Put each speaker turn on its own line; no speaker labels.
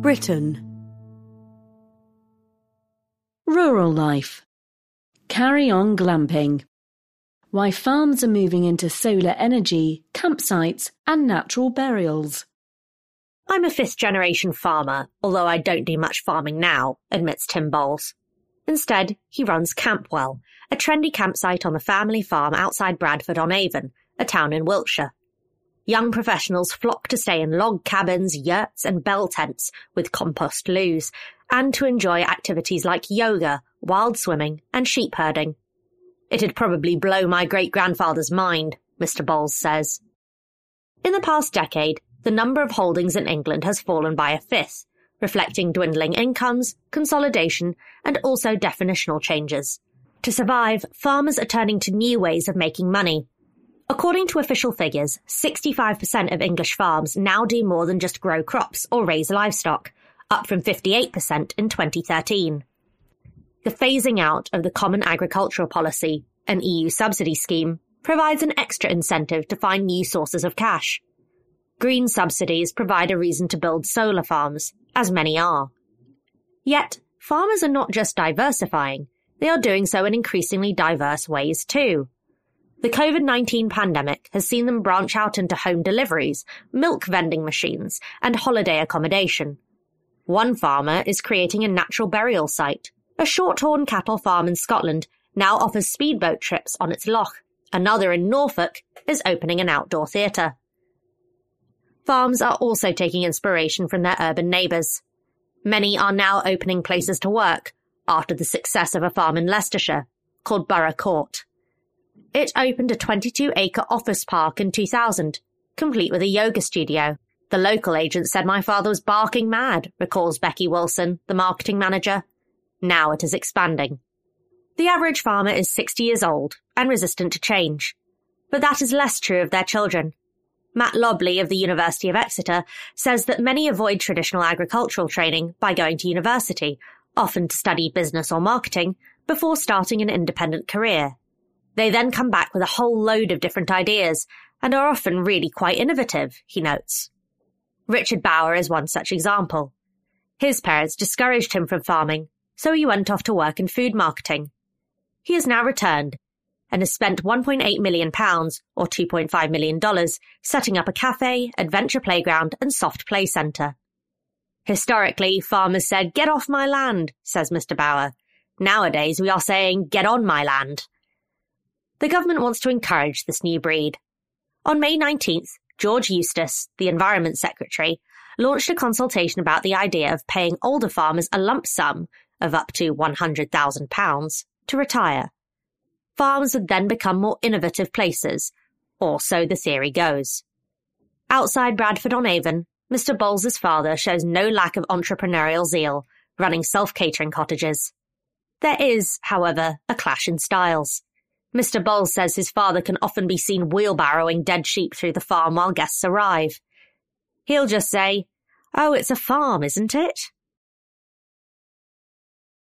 Britain. Rural life. Carry on glamping. Why farms are moving into solar energy, campsites and natural burials.
I'm a fifth-generation farmer, although I don't do much farming now, admits Tim Bowles. Instead, he runs Campwell, a trendy campsite on the family farm outside Bradford-on-Avon, a town in Wiltshire. Young professionals flock to stay in log cabins, yurts and bell tents with compost loos, and to enjoy activities like yoga, wild swimming and sheep herding. It'd probably blow my great-grandfather's mind, Mr. Bowles says. In the past decade, the number of holdings in England has fallen by a fifth, reflecting dwindling incomes, consolidation, and also definitional changes. To survive, farmers are turning to new ways of making money. According to official figures, 65% of English farms now do more than just grow crops or raise livestock, up from 58% in 2013. The phasing out of the Common Agricultural Policy, an EU subsidy scheme, provides an extra incentive to find new sources of cash. Green subsidies provide a reason to build solar farms, as many are. Yet, farmers are not just diversifying, they are doing so in increasingly diverse ways too. The COVID-19 pandemic has seen them branch out into home deliveries, milk vending machines, and holiday accommodation. One farmer is creating a natural burial site. A shorthorn cattle farm in Scotland now offers speedboat trips on its loch. Another in Norfolk is opening an outdoor theatre. Farms are also taking inspiration from their urban neighbours. Many are now opening places to work after the success of a farm in Leicestershire called Borough Court. It opened a 22-acre office park in 2000, complete with a yoga studio. The local agent said my father was barking mad, recalls Becky Wilson, the marketing manager. Now it is expanding. The average farmer is 60 years old and resistant to change. But that is less true of their children. Matt Lobley of the University of Exeter says that many avoid traditional agricultural training by going to university, often to study business or marketing, before starting an independent career. They then come back with a whole load of different ideas and are often really quite innovative, he notes. Richard Bauer is one such example. His parents discouraged him from farming, so he went off to work in food marketing. He has now returned and has spent £1.8 million, or $2.5 million, setting up a cafe, adventure playground and soft play centre. Historically, farmers said, "Get off my land," says Mr. Bauer. Nowadays, we are saying, "Get on my land." The government wants to encourage this new breed. On May 19th, George Eustace, the Environment Secretary, launched a consultation about the idea of paying older farmers a lump sum of up to £100,000 to retire. Farms would then become more innovative places, or so the theory goes. Outside Bradford-on-Avon, Mr. Bowles' father shows no lack of entrepreneurial zeal, running self-catering cottages. There is, however, a clash in styles. Mr. Bowles says his father can often be seen wheelbarrowing dead sheep through the farm while guests arrive. He'll just say, "Oh, it's a farm, isn't it?"